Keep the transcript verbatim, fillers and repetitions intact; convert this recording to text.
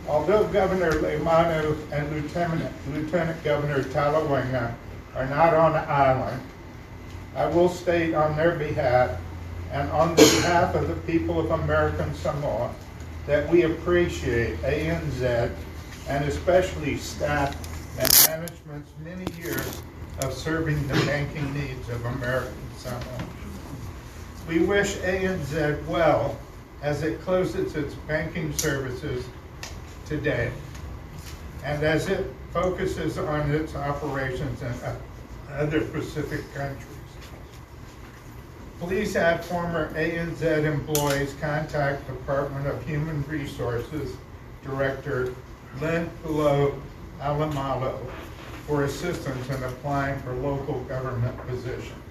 Although Governor Leimano and Lieutenant, Lieutenant Governor Talawanga are not on the island, I will state on their behalf and on the behalf of the people of American Samoa that we appreciate A N Z and especially staff and management's many years of serving the banking needs of American Samoa. We wish A N Z well as it closes its banking services today and as it focuses on its operations in other Pacific countries. Please have former A N Z employees contact Department of Human Resources Director Lynn Pulo Alamalo for assistance in applying for local government positions.